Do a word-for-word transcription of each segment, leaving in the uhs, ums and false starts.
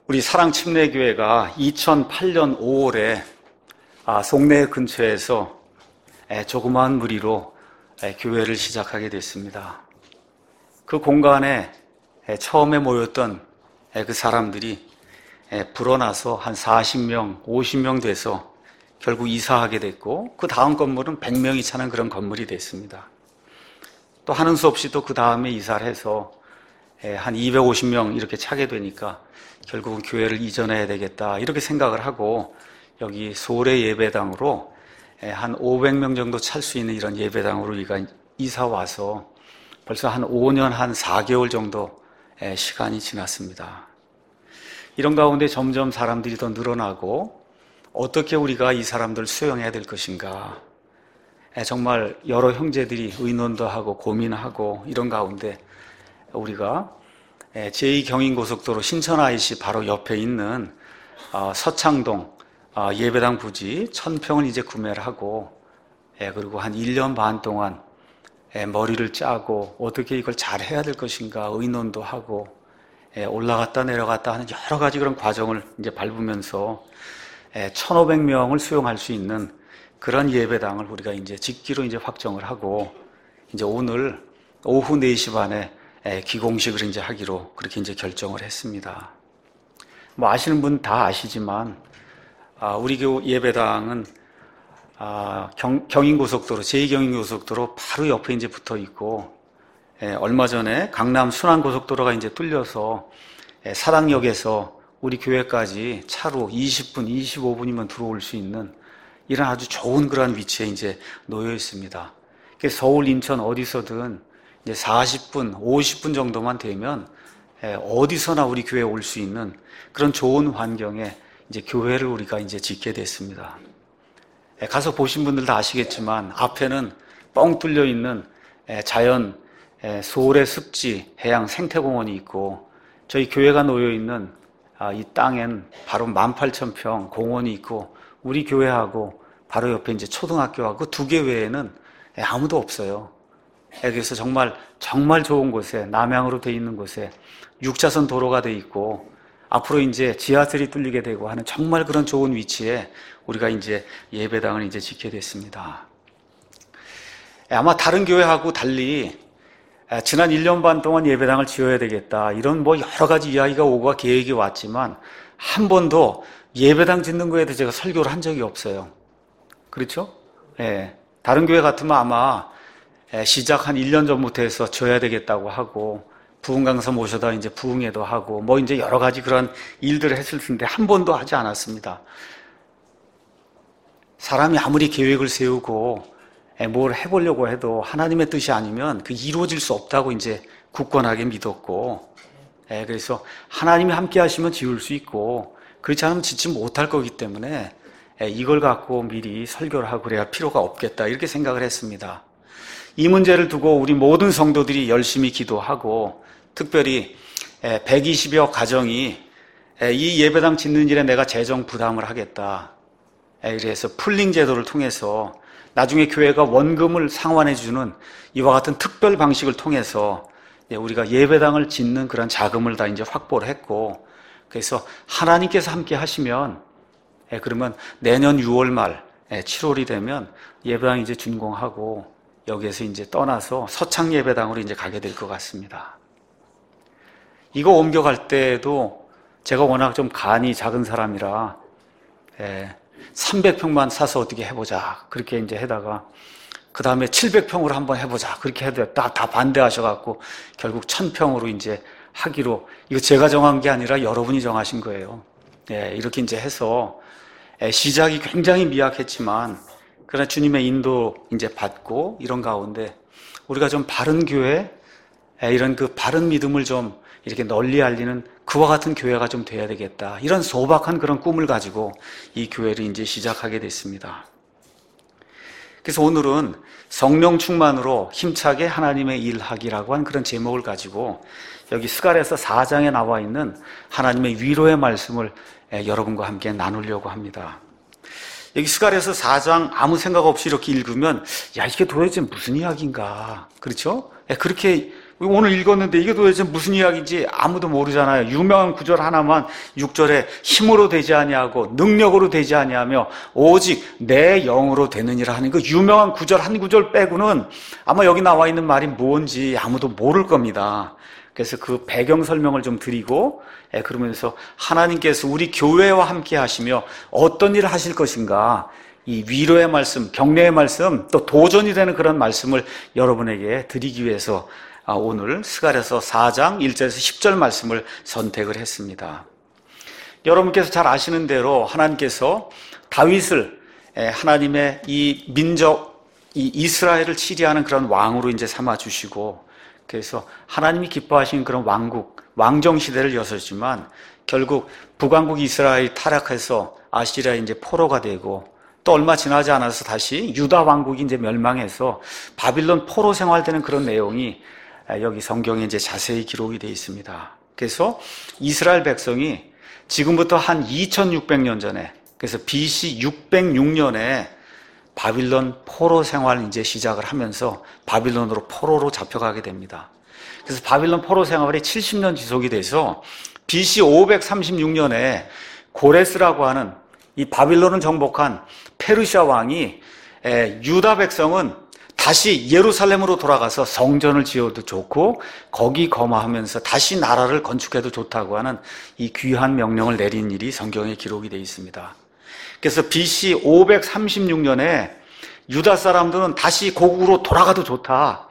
우리 사랑침례교회가 이천팔 년 오월에 아, 송내 근처에서 조그마한 무리로 교회를 시작하게 됐습니다. 그 공간에 처음에 모였던 그 사람들이 불어나서 한 사십 명, 오십 명 돼서 결국 이사하게 됐고, 그 다음 건물은 백 명이 차는 그런 건물이 됐습니다. 또 하는 수 없이 또 그 다음에 이사를 해서 한 이백오십 명 이렇게 차게 되니까 결국은 교회를 이전해야 되겠다 이렇게 생각을 하고, 여기 소래 예배당으로 한 오백 명 정도 찰 수 있는 이런 예배당으로 우리가 이사 와서 벌써 한 오 년 한 사 개월 정도 시간이 지났습니다. 이런 가운데 점점 사람들이 더 늘어나고, 어떻게 우리가 이 사람들 수용해야 될 것인가, 정말 여러 형제들이 의논도 하고 고민하고 이런 가운데 우리가 제이 경인고속도로 신천 아이씨 바로 옆에 있는 서창동 예배당 부지 천 평을 이제 구매를 하고, 그리고 한 일 년 반 동안 머리를 짜고 어떻게 이걸 잘 해야 될 것인가 의논도 하고 올라갔다 내려갔다 하는 여러 가지 그런 과정을 이제 밟으면서 천오백 명을 수용할 수 있는 그런 예배당을 우리가 이제 짓기로 이제 확정을 하고, 이제 오늘 오후 네 시 반에 기공식을 이제 하기로 그렇게 이제 결정을 했습니다. 뭐 아시는 분 다 아시지만, 우리 교 예배당은 경, 경인고속도로, 제이 경인고속도로 바로 옆에 이제 붙어 있고, 얼마 전에 강남 순환고속도로가 이제 뚫려서 사당역에서 우리 교회까지 차로 이십 분, 이십오 분이면 들어올 수 있는 이런 아주 좋은 그런 위치에 이제 놓여 있습니다. 그래서 서울, 인천 어디서든 이제 사십 분, 오십 분 정도만 되면 어디서나 우리 교회에 올 수 있는 그런 좋은 환경에 이제 교회를 우리가 이제 짓게 됐습니다. 가서 보신 분들 다 아시겠지만 앞에는 뻥 뚫려 있는 자연 소래 습지 해양 생태공원이 있고, 저희 교회가 놓여 있는 이 땅엔 바로 만 팔천 평 공원이 있고, 우리 교회하고 바로 옆에 이제 초등학교하고 두 개 외에는 아무도 없어요. 그래서 정말 정말 좋은 곳에, 남향으로 돼 있는 곳에 육 차선 도로가 돼 있고, 앞으로 이제 지하철이 뚫리게 되고 하는 정말 그런 좋은 위치에 우리가 이제 예배당을 이제 짓게 됐습니다. 아마 다른 교회하고 달리 지난 일 년 반 동안 예배당을 지어야 되겠다 이런 뭐 여러 가지 이야기가 오고 계획이 왔지만, 한 번도 예배당 짓는 거에 대해서 제가 설교를 한 적이 없어요. 그렇죠? 예. 다른 교회 같으면 아마 시작 한 일 년 전부터 해서 지어야 되겠다고 하고, 부흥 강사 모셔다 이제 부흥회도 하고 뭐 이제 여러 가지 그런 일들을 했을 텐데 한 번도 하지 않았습니다. 사람이 아무리 계획을 세우고 뭘 해보려고 해도 하나님의 뜻이 아니면 그 이루어질 수 없다고 이제 굳건하게 믿었고, 그래서 하나님이 함께 하시면 지을 수 있고, 그렇지 않으면 짓지 못할 거기 때문에 이걸 갖고 미리 설교를 하고 그래야 필요가 없겠다 이렇게 생각을 했습니다. 이 문제를 두고 우리 모든 성도들이 열심히 기도하고, 특별히 백이십여 가정이 이 예배당 짓는 일에 내가 재정 부담을 하겠다, 그래서 풀링 제도를 통해서 나중에 교회가 원금을 상환해 주는 이와 같은 특별 방식을 통해서 우리가 예배당을 짓는 그런 자금을 다 이제 확보를 했고, 그래서 하나님께서 함께 하시면 그러면 내년 유월 말 칠월이 되면 예배당 이제 준공하고 여기에서 이제 떠나서 서창 예배당으로 이제 가게 될 것 같습니다. 이거 옮겨갈 때도 제가 워낙 좀 간이 작은 사람이라 삼백 평만 사서 어떻게 해보자 그렇게 이제 해다가, 그 다음에 칠백 평으로 한번 해보자 그렇게 해도 다, 다 반대하셔갖고 결국 천 평으로 이제 하기로, 이거 제가 정한 게 아니라 여러분이 정하신 거예요. 예, 이렇게 이제 해서 시작이 굉장히 미약했지만, 그러나 주님의 인도 이제 받고 이런 가운데 우리가 좀 바른 교회, 이런 그 바른 믿음을 좀 이렇게 널리 알리는 그와 같은 교회가 좀 돼야 되겠다, 이런 소박한 그런 꿈을 가지고 이 교회를 이제 시작하게 됐습니다. 그래서 오늘은 성령 충만으로 힘차게 하나님의 일하기라고 한 그런 제목을 가지고 여기 스가랴서 사 장에 나와 있는 하나님의 위로의 말씀을 여러분과 함께 나누려고 합니다. 여기 스가랴서 사 장 아무 생각 없이 이렇게 읽으면 야, 이게 도대체 무슨 이야기인가, 그렇죠? 그렇게 오늘 읽었는데 이게 도대체 무슨 이야기인지 아무도 모르잖아요. 유명한 구절 하나만 육 절에 힘으로 되지 아니하고 능력으로 되지 아니하며 오직 내 영으로 되느니라 하는 그 유명한 구절 한 구절 빼고는 아마 여기 나와 있는 말이 뭔지 아무도 모를 겁니다. 그래서 그 배경 설명을 좀 드리고, 예, 그러면서 하나님께서 우리 교회와 함께 하시며 어떤 일을 하실 것인가, 이 위로의 말씀, 격려의 말씀, 또 도전이 되는 그런 말씀을 여러분에게 드리기 위해서 오늘 스가랴서 사 장 일 절에서 십 절 말씀을 선택을 했습니다. 여러분께서 잘 아시는 대로 하나님께서 다윗을 하나님의 이 민족, 이 이스라엘을 치리하는 그런 왕으로 이제 삼아 주시고, 그래서 하나님이 기뻐하시는 그런 왕국, 왕정 시대를 여셨지만 결국 북왕국 이스라엘이 타락해서 아시리아 이제 포로가 되고, 또 얼마 지나지 않아서 다시 유다 왕국이 이제 멸망해서 바빌론 포로 생활되는 그런 내용이 여기 성경에 이제 자세히 기록이 되어 있습니다. 그래서 이스라엘 백성이 지금부터 한 이천육백 년 전에, 그래서 비씨 육백육 년에 바빌론 포로 생활을 이제 시작을 하면서 바빌론으로 포로로 잡혀가게 됩니다. 그래서 바빌론 포로 생활이 칠십 년 지속이 돼서 비씨 오백삼십육 년에 고레스라고 하는 이 바빌론을 정복한 페르시아 왕이 유다 백성은 다시 예루살렘으로 돌아가서 성전을 지어도 좋고 거기 거마하면서 다시 나라를 건축해도 좋다고 하는 이 귀한 명령을 내린 일이 성경에 기록이 되어 있습니다. 그래서 비씨 오백삼십육 년에 유다 사람들은 다시 고국으로 돌아가도 좋다.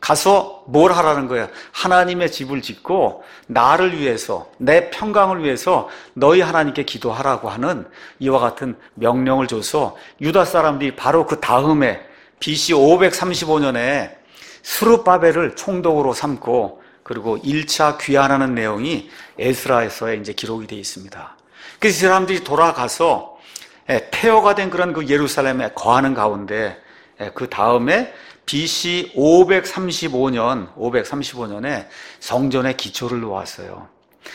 가서 뭘 하라는 거예요? 하나님의 집을 짓고 나를 위해서, 내 평강을 위해서 너희 하나님께 기도하라고 하는 이와 같은 명령을 줘서 유다 사람들이 바로 그 다음에 비씨 오백삼십오 년에 스룹바벨을 총독으로 삼고, 그리고 일 차 귀환하는 내용이 에스라에서에 이제 기록이 되어 있습니다. 그래서 이 사람들이 돌아가서 폐허가 된 그런 그 예루살렘에 거하는 가운데 그 다음에 비씨 오백삼십오 년, 오백삼십오 년에 성전의 기초를 놓았어요.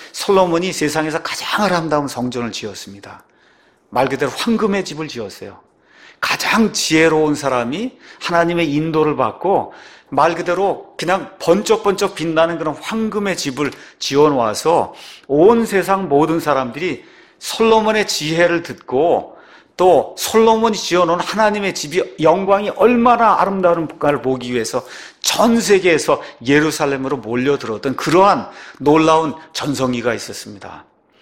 솔로몬이 세상에서 가장 아름다운 성전을 지었습니다. 말 그대로 황금의 집을 지었어요. 가장 지혜로운 사람이 하나님의 인도를 받고 말 그대로 그냥 번쩍번쩍 빛나는 그런 황금의 집을 지어놓아서 온 세상 모든 사람들이 솔로몬의 지혜를 듣고, 또 솔로몬이 지어놓은 하나님의 집이 영광이 얼마나 아름다운가를 보기 위해서 전 세계에서 예루살렘으로 몰려들었던 그러한 놀라운 전성기가 있었습니다.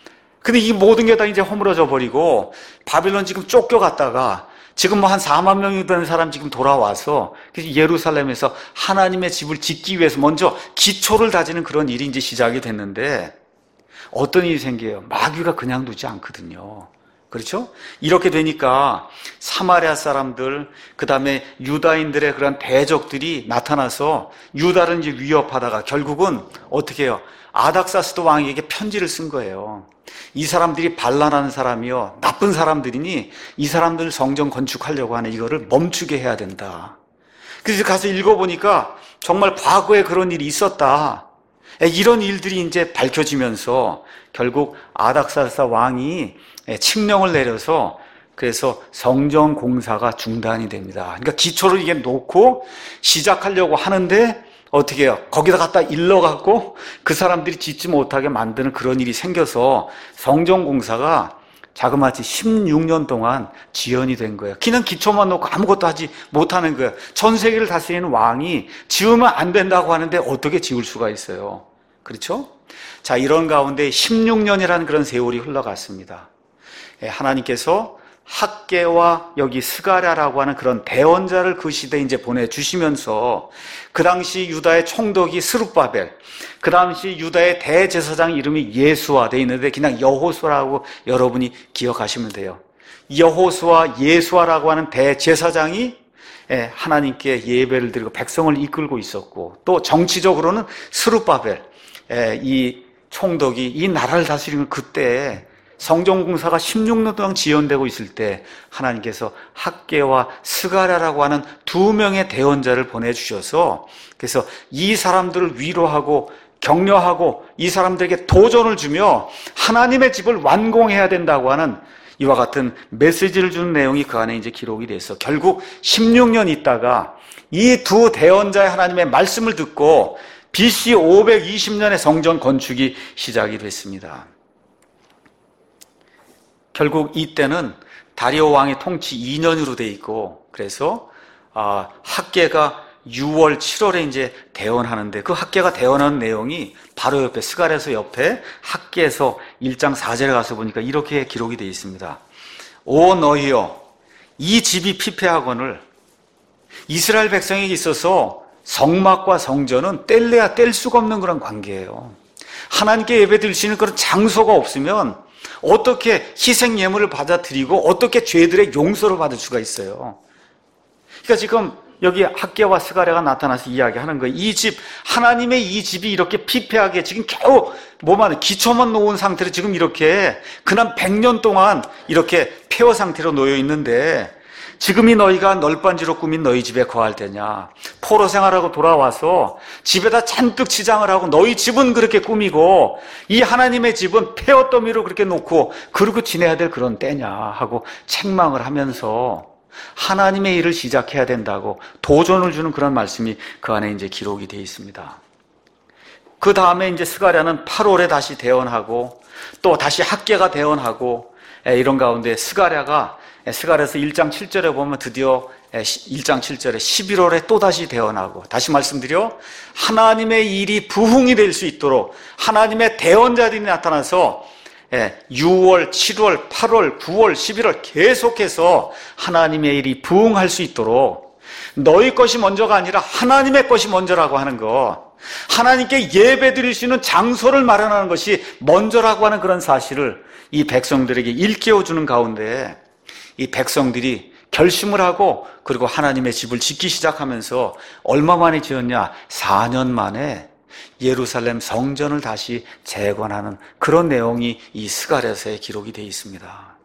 근데 이 모든 게 다 이제 허물어져 버리고 바빌론 지금 쫓겨갔다가 지금 뭐 한 사만 명이 되는 사람 지금 돌아와서 예루살렘에서 하나님의 집을 짓기 위해서 먼저 기초를 다지는 그런 일이 이제 시작이 됐는데, 어떤 일이 생겨요? 마귀가 그냥 두지 않거든요. 그렇죠? 이렇게 되니까 사마리아 사람들, 그 다음에 유다인들의 그런 대적들이 나타나서 유다를 이제 위협하다가 결국은 어떻게 해요? 아닥사스도 왕에게 편지를 쓴 거예요. 이 사람들이 반란하는 사람이요, 나쁜 사람들이니 이 사람들 성전 건축하려고 하는 이거를 멈추게 해야 된다. 그래서 가서 읽어보니까 정말 과거에 그런 일이 있었다. 이런 일들이 이제 밝혀지면서 결국 아닥사스다 왕이 칙령을 내려서 그래서 성전 공사가 중단이 됩니다. 그러니까 기초를 이게 놓고 시작하려고 하는데 어떻게 해요? 거기다 갖다 일러갖고 그 사람들이 짓지 못하게 만드는 그런 일이 생겨서 성전 공사가 자그마치 십육 년 동안 지연이 된 거예요. 그냥 기초만 놓고 아무것도 하지 못하는 거예요. 전 세계를 다스리는 왕이 지으면 안 된다고 하는데 어떻게 지을 수가 있어요? 그렇죠? 자, 이런 가운데 십육 년이라는 그런 세월이 흘러갔습니다. 하나님께서 학개와 여기 스가랴라고 하는 그런 대언자를 그 시대에 이제 보내주시면서 그 당시 유다의 총독이 스룹바벨, 그 당시 유다의 대제사장 이름이 예수아 돼 있는데 그냥 여호수아라고 여러분이 기억하시면 돼요. 여호수아, 예수아라고 하는 대제사장이 하나님께 예배를 드리고 백성을 이끌고 있었고, 또 정치적으로는 스룹바벨, 이 총독이 이 나라를 다스리는 그때 성전공사가 십육 년 동안 지연되고 있을 때 하나님께서 학개와 스가랴라고 하는 두 명의 대언자를 보내주셔서 그래서 이 사람들을 위로하고 격려하고 이 사람들에게 도전을 주며 하나님의 집을 완공해야 된다고 하는 이와 같은 메시지를 주는 내용이 그 안에 이제 기록이 돼서 결국 십육 년 있다가 이 두 대언자의 하나님의 말씀을 듣고 비씨 오백이십 년에 성전 건축이 시작이 됐습니다. 결국 이때는 다리오 왕의 통치 이 년으로 돼 있고, 그래서 아, 학계가 유월, 칠월에 이제 대언하는데, 그 학계가 대언하는 내용이 바로 옆에, 스가랴서 옆에 학계에서 일 장 사 절에 가서 보니까 이렇게 기록이 되어 있습니다. 오 너희여, 이 집이 피폐하거늘 이스라엘 백성에게 있어서 성막과 성전은 뗄래야 뗄 수가 없는 그런 관계예요. 하나님께 예배드리시는 그런 장소가 없으면 어떻게 희생 예물을 받아들이고 어떻게 죄들의 용서를 받을 수가 있어요. 그러니까 지금 여기 학계와 스가랴가 나타나서 이야기하는 거예요. 이 집, 하나님의 이 집이 이렇게 피폐하게 지금 겨우 뭐만 기초만 놓은 상태로 지금 이렇게 그난 백 년 동안 이렇게 폐허 상태로 놓여 있는데, 지금이 너희가 널빤지로 꾸민 너희 집에 거할 때냐? 포로 생활하고 돌아와서 집에다 잔뜩 치장을 하고 너희 집은 그렇게 꾸미고 이 하나님의 집은 폐허 더미로 그렇게 놓고 그러고 지내야 될 그런 때냐 하고 책망을 하면서 하나님의 일을 시작해야 된다고 도전을 주는 그런 말씀이 그 안에 이제 기록이 되어 있습니다. 그 다음에 이제 스가랴는 팔월에 다시 대언하고 또 다시 학계가 대언하고 이런 가운데 스가랴가 스가랴서 일 장 칠 절에 보면 드디어 일 장 칠 절에 십일월에 또다시 대언하고, 다시 말씀드려 하나님의 일이 부흥이 될 수 있도록 하나님의 대언자들이 나타나서 유월, 칠월, 팔월, 구월, 십일월 계속해서 하나님의 일이 부흥할 수 있도록 너희 것이 먼저가 아니라 하나님의 것이 먼저라고 하는 것, 하나님께 예배 드릴 수 있는 장소를 마련하는 것이 먼저라고 하는 그런 사실을 이 백성들에게 일깨워주는 가운데 이 백성들이 결심을 하고 그리고 하나님의 집을 짓기 시작하면서 얼마 만에 지었냐? 사 년 만에 예루살렘 성전을 다시 재건하는 그런 내용이 이 스가랴서에 기록이 되어 있습니다.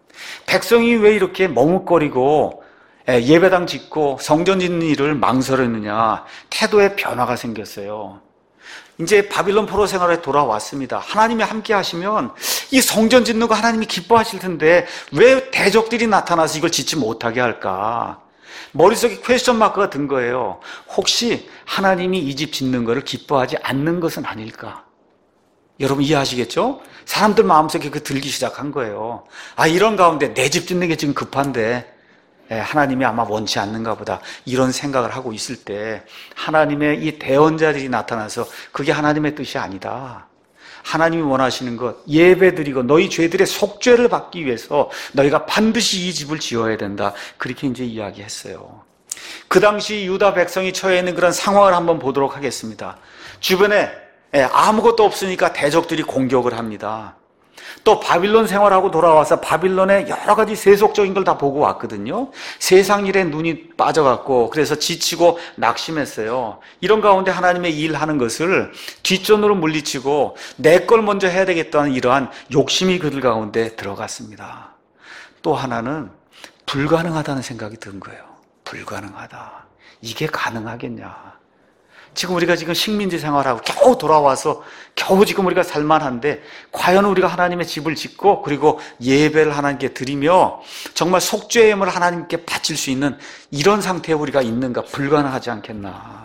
백성이 왜 이렇게 머뭇거리고 예배당 짓고 성전 짓는 일을 망설였느냐? 태도에 변화가 생겼어요. 이제 바빌론 포로 생활에 돌아왔습니다. 하나님이 함께 하시면 이 성전 짓는 거 하나님이 기뻐하실 텐데 왜 대적들이 나타나서 이걸 짓지 못하게 할까? 머릿속에 퀘스천 마크가 든 거예요. 혹시 하나님이 이 집 짓는 거를 기뻐하지 않는 것은 아닐까? 여러분 이해하시겠죠? 사람들 마음속에 그 들기 시작한 거예요. 아, 이런 가운데 내 집 짓는 게 지금 급한데 하나님이 아마 원치 않는가 보다, 이런 생각을 하고 있을 때 하나님의 이 대언자들이 나타나서 그게 하나님의 뜻이 아니다. 하나님이 원하시는 것, 예배드리고 너희 죄들의 속죄를 받기 위해서 너희가 반드시 이 집을 지어야 된다. 그렇게 이제 이야기했어요. 그 당시 유다 백성이 처해 있는 그런 상황을 한번 보도록 하겠습니다. 주변에 아무것도 없으니까 대적들이 공격을 합니다. 또 바빌론 생활하고 돌아와서 바빌론의 여러 가지 세속적인 걸 다 보고 왔거든요. 세상 일에 눈이 빠져갖고 그래서 지치고 낙심했어요. 이런 가운데 하나님의 일하는 것을 뒷전으로 물리치고 내 걸 먼저 해야 되겠다는 이러한 욕심이 그들 가운데 들어갔습니다. 또 하나는 불가능하다는 생각이 든 거예요. 불가능하다. 이게 가능하겠냐? 지금 우리가 지금 식민지 생활하고 겨우 돌아와서 겨우 지금 우리가 살만한데 과연 우리가 하나님의 집을 짓고 그리고 예배를 하나님께 드리며 정말 속죄임을 하나님께 바칠 수 있는 이런 상태에 우리가 있는가? 불가능하지 않겠나?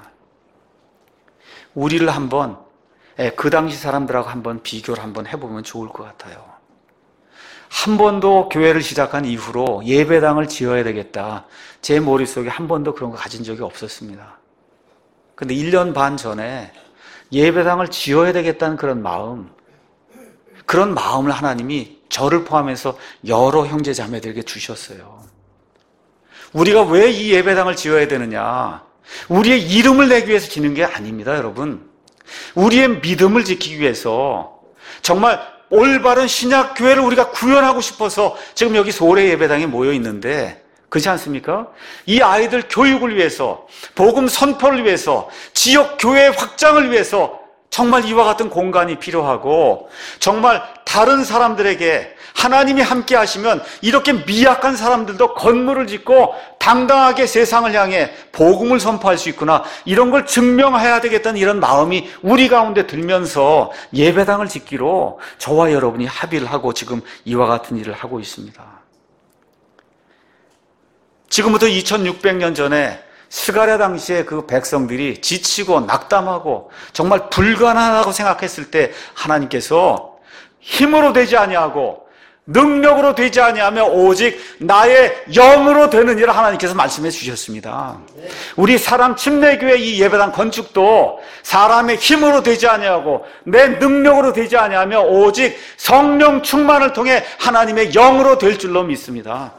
우리를 한번 그 당시 사람들하고 한번 비교를 한번 해보면 좋을 것 같아요. 한 번도 교회를 시작한 이후로 예배당을 지어야 되겠다. 제 머릿속에 한 번도 그런 거 가진 적이 없었습니다. 근데 일 년 반 전에 예배당을 지어야 되겠다는 그런 마음, 그런 마음을 하나님이 저를 포함해서 여러 형제 자매들에게 주셨어요. 우리가 왜 이 예배당을 지어야 되느냐? 우리의 이름을 내기 위해서 짓는 게 아닙니다, 여러분. 우리의 믿음을 지키기 위해서 정말 올바른 신약 교회를 우리가 구현하고 싶어서 지금 여기 소래 예배당에 모여 있는데, 그렇지 않습니까? 이 아이들 교육을 위해서, 복음 선포를 위해서, 지역 교회 확장을 위해서 정말 이와 같은 공간이 필요하고, 정말 다른 사람들에게 하나님이 함께 하시면 이렇게 미약한 사람들도 건물을 짓고 당당하게 세상을 향해 복음을 선포할 수 있구나, 이런 걸 증명해야 되겠다는 이런 마음이 우리 가운데 들면서 예배당을 짓기로 저와 여러분이 합의를 하고 지금 이와 같은 일을 하고 있습니다. 지금부터 이천육백 년 전에 스가랴 당시에 그 백성들이 지치고 낙담하고 정말 불가능하다고 생각했을 때 하나님께서 힘으로 되지 아니하고 능력으로 되지 아니하며 오직 나의 영으로 되느니라 하나님께서 말씀해 주셨습니다. 우리 사람 침례교회 이 예배당 건축도 사람의 힘으로 되지 아니하고 내 능력으로 되지 아니하며 오직 성령 충만을 통해 하나님의 영으로 될 줄로 믿습니다.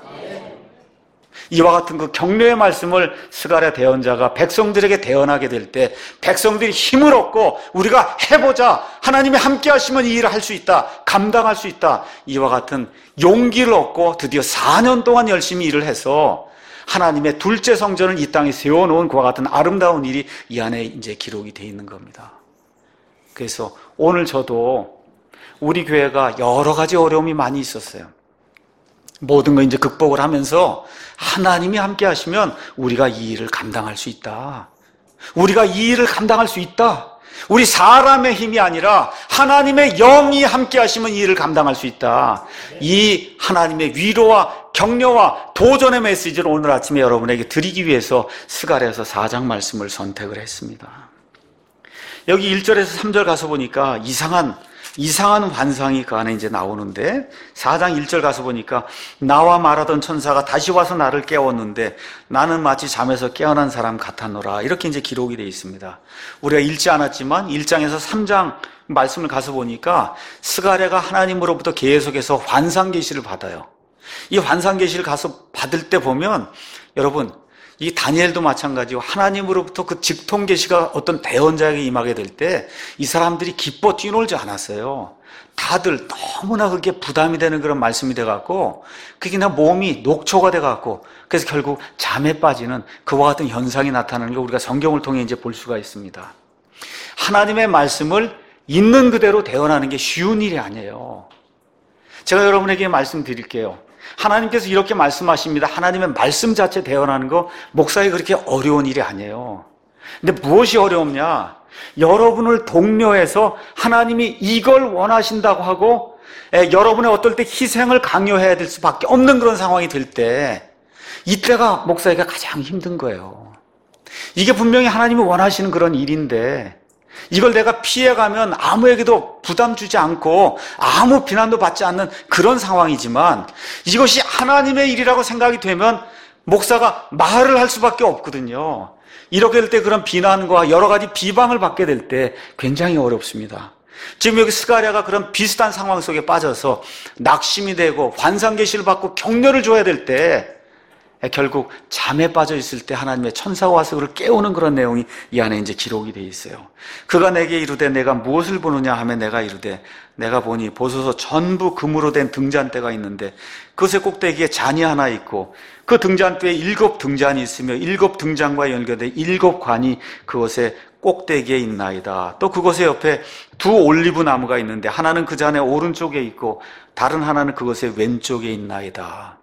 이와 같은 그 격려의 말씀을 스가랴 대언자가 백성들에게 대언하게 될 때 백성들이 힘을 얻고 우리가 해보자, 하나님이 함께 하시면 이 일을 할 수 있다, 감당할 수 있다, 이와 같은 용기를 얻고 드디어 사 년 동안 열심히 일을 해서 하나님의 둘째 성전을 이 땅에 세워놓은 그와 같은 아름다운 일이 이 안에 이제 기록이 되어 있는 겁니다. 그래서 오늘 저도 우리 교회가 여러 가지 어려움이 많이 있었어요. 모든 거 이제 극복을 하면서 하나님이 함께 하시면 우리가 이 일을 감당할 수 있다. 우리가 이 일을 감당할 수 있다. 우리 사람의 힘이 아니라 하나님의 영이 함께 하시면 이 일을 감당할 수 있다. 이 하나님의 위로와 격려와 도전의 메시지를 오늘 아침에 여러분에게 드리기 위해서 스가랴서 사 장 말씀을 선택을 했습니다. 여기 일 절에서 삼 절 가서 보니까 이상한 이상한 환상이 그 안에 이제 나오는데 사 장 일 절 가서 보니까 나와 말하던 천사가 다시 와서 나를 깨웠는데 나는 마치 잠에서 깨어난 사람 같았노라, 이렇게 이제 기록이 되어 있습니다. 우리가 읽지 않았지만 일 장에서 삼 장 말씀을 가서 보니까 스가랴가 하나님으로부터 계속해서 환상 계시를 받아요. 이 환상 계시를 가서 받을 때 보면 여러분, 이 다니엘도 마찬가지고 하나님으로부터 그 직통 계시가 어떤 대언자에게 임하게 될 때 이 사람들이 기뻐 뛰놀지 않았어요. 다들 너무나 그게 부담이 되는 그런 말씀이 돼갖고 그게 그냥 몸이 녹초가 돼갖고 그래서 결국 잠에 빠지는 그와 같은 현상이 나타나는 걸 우리가 성경을 통해 이제 볼 수가 있습니다. 하나님의 말씀을 있는 그대로 대언하는 게 쉬운 일이 아니에요. 제가 여러분에게 말씀드릴게요. 하나님께서 이렇게 말씀하십니다. 하나님의 말씀 자체 대언하는 거 목사에 그렇게 어려운 일이 아니에요. 근데 무엇이 어려우냐? 여러분을 독려해서 하나님이 이걸 원하신다고 하고 에, 여러분의 어떨 때 희생을 강요해야 될 수밖에 없는 그런 상황이 될 때 이때가 목사에게 가장 힘든 거예요. 이게 분명히 하나님이 원하시는 그런 일인데 이걸 내가 피해가면 아무에게도 부담 주지 않고 아무 비난도 받지 않는 그런 상황이지만 이것이 하나님의 일이라고 생각이 되면 목사가 말을 할 수밖에 없거든요. 이렇게 될 때 그런 비난과 여러 가지 비방을 받게 될 때 굉장히 어렵습니다. 지금 여기 스가랴가 그런 비슷한 상황 속에 빠져서 낙심이 되고 환상 계시를 받고 격려를 줘야 될 때 결국 잠에 빠져 있을 때 하나님의 천사가 와서 그를 깨우는 그런 내용이 이 안에 이제 기록이 되어 있어요. 그가 내게 이르되 내가 무엇을 보느냐 하면 내가 이르되 내가 보니 보소서 전부 금으로 된 등잔대가 있는데 그것의 꼭대기에 잔이 하나 있고 그 등잔대에 일곱 등잔이 있으며 일곱 등잔과 연결된 일곱 관이 그것의 꼭대기에 있나이다. 또 그것의 옆에 두 올리브 나무가 있는데 하나는 그 잔의 오른쪽에 있고 다른 하나는 그것의 왼쪽에 있나이다.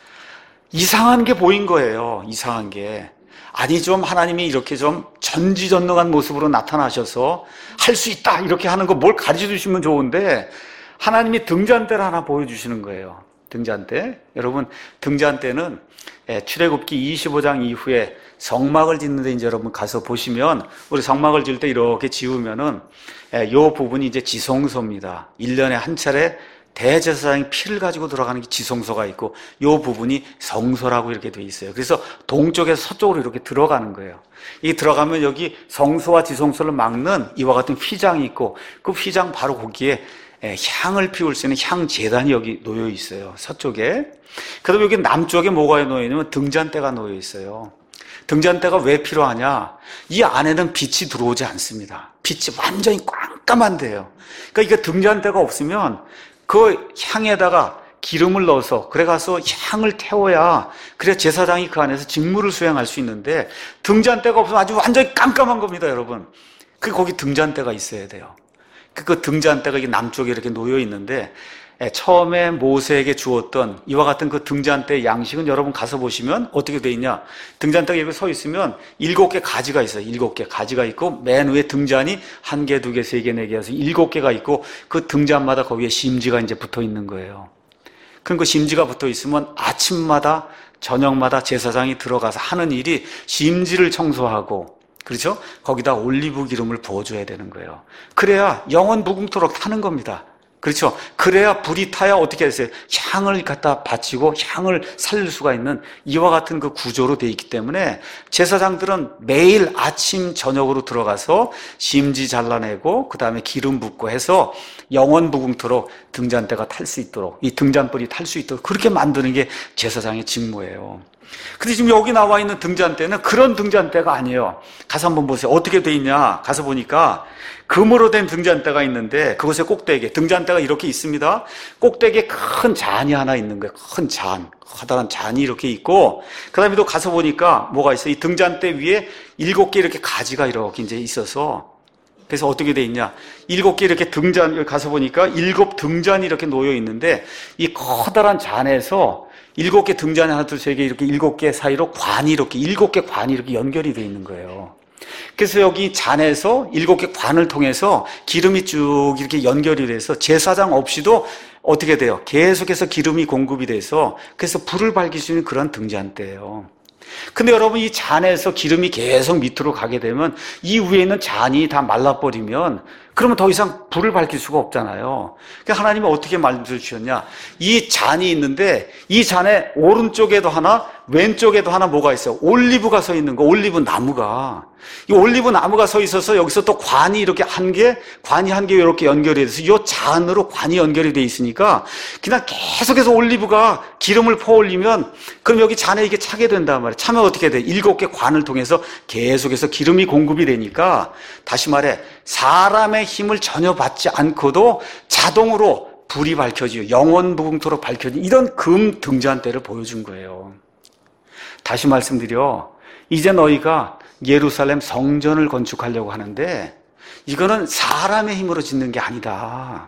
이상한 게 보인 거예요. 이상한 게. 아니 좀 하나님이 이렇게 좀 전지전능한 모습으로 나타나셔서 할 수 있다 이렇게 하는 거 뭘 가르쳐 주시면 좋은데 하나님이 등잔대를 하나 보여주시는 거예요. 등잔대. 여러분 등잔대는 출애굽기 이십오 장 이후에 성막을 짓는데 이제 여러분 가서 보시면 우리 성막을 지을 때 이렇게 지으면은 요 부분이 이제 지성소입니다. 일 년에 한 차례 대제사장이 피를 가지고 들어가는 게 지성소가 있고 이 부분이 성소라고 이렇게 돼 있어요. 그래서 동쪽에서 서쪽으로 이렇게 들어가는 거예요. 이 들어가면 여기 성소와 지성소를 막는 이와 같은 휘장이 있고 그 휘장 바로 거기에 향을 피울 수 있는 향 제단이 여기 놓여 있어요. 서쪽에. 그다음에 여기 남쪽에 뭐가 놓여 있냐면 등잔대가 놓여 있어요. 등잔대가 왜 필요하냐? 이 안에는 빛이 들어오지 않습니다. 빛이 완전히 깜깜한데요. 그러니까 이게 등잔대가 없으면 그 향에다가 기름을 넣어서 그래 가서 향을 태워야 그래 제사장이 그 안에서 직무를 수행할 수 있는데 등잔대가 없으면 아주 완전히 깜깜한 겁니다, 여러분. 그 거기 등잔대가 있어야 돼요. 그 등잔대가 이게 남쪽에 이렇게 놓여 있는데 처음에 모세에게 주었던 이와 같은 그 등잔대의 양식은 여러분 가서 보시면 어떻게 돼 있냐? 등잔대가 여기 서 있으면 일곱 개 가지가 있어요. 일곱 개 가지가 있고 맨 위에 등잔이 한 개, 두 개, 세 개, 네 개 해서 일곱 개가 있고 그 등잔마다 거기에 심지가 이제 붙어 있는 거예요. 그럼 그 심지가 붙어 있으면 아침마다 저녁마다 제사장이 들어가서 하는 일이 심지를 청소하고, 그렇죠? 거기다 올리브 기름을 부어줘야 되는 거예요. 그래야 영원 무궁토록 타는 겁니다. 그렇죠? 그래야 불이 타야 어떻게 했어요? 향을 갖다 바치고 향을 살릴 수가 있는 이와 같은 그 구조로 되어 있기 때문에 제사장들은 매일 아침 저녁으로 들어가서 심지 잘라내고 그 다음에 기름 붓고 해서 영원 무궁토록 등잔대가 탈 수 있도록, 이 등잔불이 탈 수 있도록 그렇게 만드는 게 제사장의 직무예요. 근데 지금 여기 나와 있는 등잔대는 그런 등잔대가 아니에요. 가서 한번 보세요. 어떻게 돼 있냐? 가서 보니까 금으로 된 등잔대가 있는데 그곳에 꼭대기에 등잔대가 이렇게 있습니다. 꼭대기에 큰 잔이 하나 있는 거예요. 큰 잔, 커다란 잔이 이렇게 있고, 그 다음에 또 가서 보니까 뭐가 있어요? 이 등잔대 위에 일곱 개 이렇게 가지가 이렇게 이제 있어서, 그래서 어떻게 돼 있냐? 일곱 개 이렇게 등잔, 여기 가서 보니까 일곱 등잔이 이렇게 놓여 있는데 이 커다란 잔에서 일곱 개 등잔이 하나, 둘, 세 개 이렇게 일곱 개 사이로 관이 이렇게 일곱 개 관이 이렇게 연결이 돼 있는 거예요. 그래서 여기 잔에서 일곱 개 관을 통해서 기름이 쭉 이렇게 연결이 돼서 제사장 없이도 어떻게 돼요? 계속해서 기름이 공급이 돼서 그래서 불을 밝힐 수 있는 그런 등잔대예요. 근데 여러분 이 잔에서 기름이 계속 밑으로 가게 되면 이 위에 있는 잔이 다 말라버리면 그러면 더 이상 불을 밝힐 수가 없잖아요. 그러니까 하나님은 어떻게 말씀해 주셨냐? 이 잔이 있는데 이 잔의 오른쪽에도 하나, 왼쪽에도 하나 뭐가 있어요? 올리브가 서 있는 거, 올리브 나무가. 이 올리브 나무가 서 있어서 여기서 또 관이 이렇게 한 개, 관이 한 개 이렇게 연결이 돼서 이 잔으로 관이 연결이 돼 있으니까 그냥 계속해서 올리브가 기름을 퍼올리면 그럼 여기 잔에 이게 차게 된단 말이에요. 차면 어떻게 돼? 일곱 개 관을 통해서 계속해서 기름이 공급이 되니까 다시 말해 사람의 힘을 전혀 받지 않고도 자동으로 불이 밝혀지고 영원 무궁토록 밝혀진 이런 금 등잔대를 보여준 거예요. 다시 말씀드려, 이제 너희가 예루살렘 성전을 건축하려고 하는데 이거는 사람의 힘으로 짓는 게 아니다.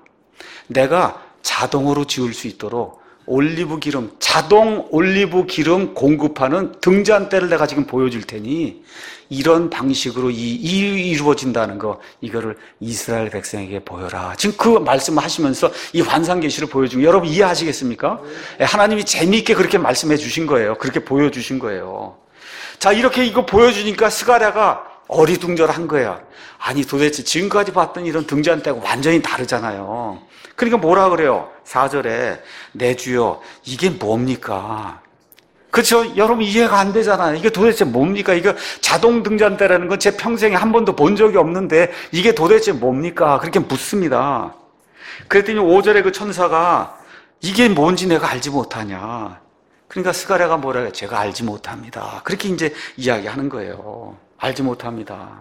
내가 자동으로 지을 수 있도록 올리브 기름, 자동 올리브 기름 공급하는 등잔대를 내가 지금 보여줄 테니 이런 방식으로 이, 이 이루어진다는 거, 이거를 이스라엘 백성에게 보여라. 지금 그 말씀을 하시면서 이 환상 계시를 보여주고, 여러분 이해하시겠습니까? 하나님이 재미있게 그렇게 말씀해 주신 거예요. 그렇게 보여주신 거예요. 자, 이렇게 이거 보여주니까 스가랴가 어리둥절한 거야. 아니 도대체 지금까지 봤던 이런 등잔대가 완전히 다르잖아요. 그러니까 뭐라 그래요? 사 절에 내 주여 이게 뭡니까? 그렇죠? 여러분 이해가 안 되잖아요. 이게 도대체 뭡니까? 이거 자동 등잔대라는 건 제 평생에 한 번도 본 적이 없는데 이게 도대체 뭡니까? 그렇게 묻습니다. 그랬더니 오 절에 그 천사가 이게 뭔지 내가 알지 못하냐. 그러니까 스가랴가 뭐라 해요? 제가 알지 못합니다. 그렇게 이제 이야기하는 거예요. 알지 못합니다.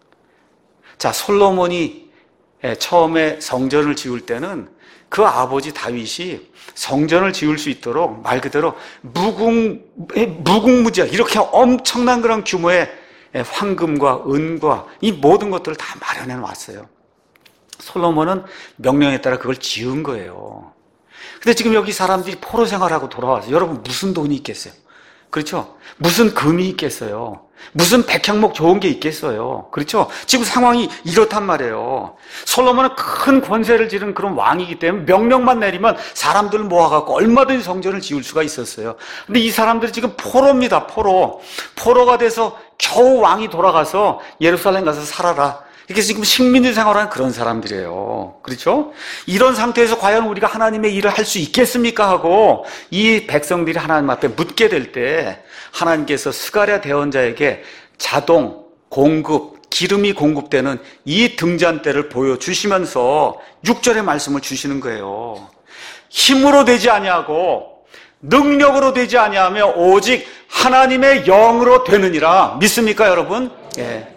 자, 솔로몬이 처음에 성전을 지을 때는 그 아버지 다윗이 성전을 지을 수 있도록 말 그대로 무궁, 무궁무지하 이렇게 엄청난 그런 규모의 황금과 은과 이 모든 것들을 다 마련해 놨어요. 솔로몬은 명령에 따라 그걸 지은 거예요. 근데 지금 여기 사람들이 포로 생활하고 돌아와서 여러분 무슨 돈이 있겠어요? 그렇죠? 무슨 금이 있겠어요? 무슨 백향목 좋은 게 있겠어요? 그렇죠? 지금 상황이 이렇단 말이에요. 솔로몬은 큰 권세를 지른 그런 왕이기 때문에 명령만 내리면 사람들을 모아갖고 얼마든지 성전을 지을 수가 있었어요. 근데 이 사람들이 지금 포로입니다. 포로. 포로가 돼서 겨우 왕이 돌아가서 예루살렘 가서 살아라. 이렇게 지금 식민지 생활하는 그런 사람들이에요. 그렇죠? 이런 상태에서 과연 우리가 하나님의 일을 할 수 있겠습니까? 하고 이 백성들이 하나님 앞에 묻게 될 때 하나님께서 스가랴 대언자에게 자동 공급, 기름이 공급되는 이 등잔대를 보여주시면서 육 절의 말씀을 주시는 거예요. 힘으로 되지 아니하고 능력으로 되지 아니하며 오직 하나님의 영으로 되느니라. 믿습니까, 여러분? 예.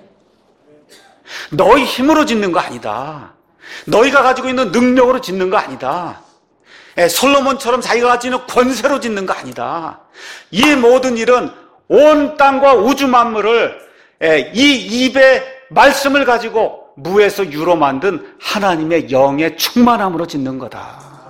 너희 힘으로 짓는 거 아니다. 너희가 가지고 있는 능력으로 짓는 거 아니다. 예, 솔로몬처럼 자기가 가지고 있는 권세로 짓는 거 아니다. 이 모든 일은 온 땅과 우주 만물을 예, 이 입의 말씀을 가지고 무에서 유로 만든 하나님의 영의 충만함으로 짓는 거다.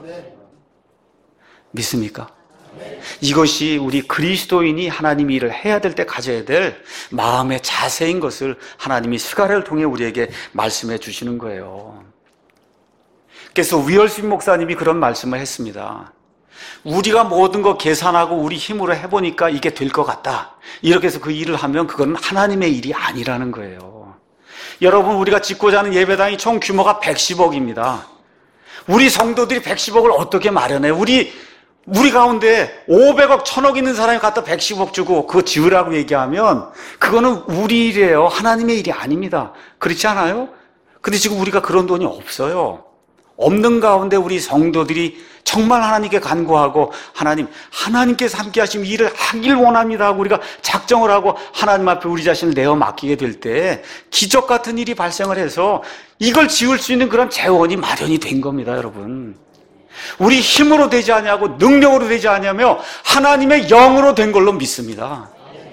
믿습니까? 이것이 우리 그리스도인이 하나님의 일을 해야 될 때 가져야 될 마음의 자세인 것을 하나님이 스가랴를 통해 우리에게 말씀해 주시는 거예요. 그래서 위얼스빈 목사님이 그런 말씀을 했습니다. 우리가 모든 거 계산하고 우리 힘으로 해보니까 이게 될 것 같다, 이렇게 해서 그 일을 하면 그건 하나님의 일이 아니라는 거예요. 여러분, 우리가 짓고자 하는 예배당이 총 규모가 백십억입니다. 우리 성도들이 백십억을 어떻게 마련해요? 우리 우리 가운데 오백억, 천억 있는 사람이 갖다 백십억 주고 그거 지으라고 얘기하면 그거는 우리 일이에요. 하나님의 일이 아닙니다. 그렇지 않아요? 근데 지금 우리가 그런 돈이 없어요. 없는 가운데 우리 성도들이 정말 하나님께 간구하고, 하나님, 하나님께서 함께 하시면 일을 하길 원합니다 하고 우리가 작정을 하고 하나님 앞에 우리 자신을 내어 맡기게 될 때 기적 같은 일이 발생을 해서 이걸 지을 수 있는 그런 재원이 마련이 된 겁니다, 여러분. 우리 힘으로 되지 아니하고 능력으로 되지 아니하며 하나님의 영으로 된 걸로 믿습니다.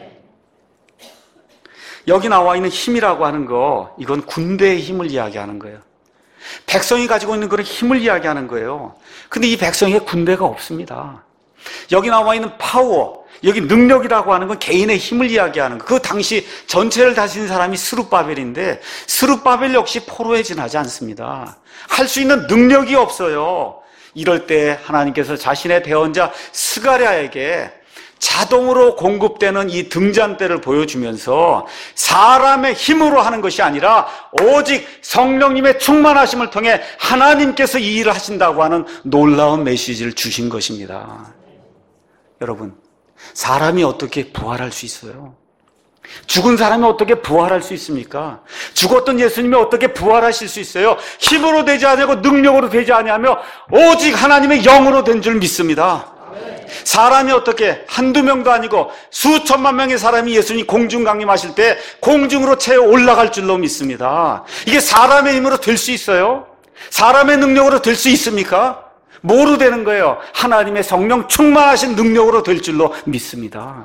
여기 나와 있는 힘이라고 하는 거, 이건 군대의 힘을 이야기하는 거예요. 백성이 가지고 있는 그런 힘을 이야기하는 거예요. 근데 이 백성에 군대가 없습니다. 여기 나와 있는 파워, 여기 능력이라고 하는 건 개인의 힘을 이야기하는 거예요. 그 당시 전체를 다스린 사람이 스룹바벨인데 스룹바벨 역시 포로에 지나지 않습니다. 할 수 있는 능력이 없어요. 이럴 때 하나님께서 자신의 대언자 스가랴에게 자동으로 공급되는 이 등잔대를 보여주면서 사람의 힘으로 하는 것이 아니라 오직 성령님의 충만하심을 통해 하나님께서 이 일을 하신다고 하는 놀라운 메시지를 주신 것입니다. 여러분, 사람이 어떻게 부활할 수 있어요? 죽은 사람이 어떻게 부활할 수 있습니까? 죽었던 예수님이 어떻게 부활하실 수 있어요? 힘으로 되지 아니하고 능력으로 되지 아니하며 오직 하나님의 영으로 된 줄 믿습니다. 사람이 어떻게, 한두 명도 아니고 수천만 명의 사람이 예수님 공중 강림하실 때 공중으로 채워 올라갈 줄로 믿습니다. 이게 사람의 힘으로 될 수 있어요? 사람의 능력으로 될 수 있습니까? 뭐로 되는 거예요? 하나님의 성령 충만하신 능력으로 될 줄로 믿습니다.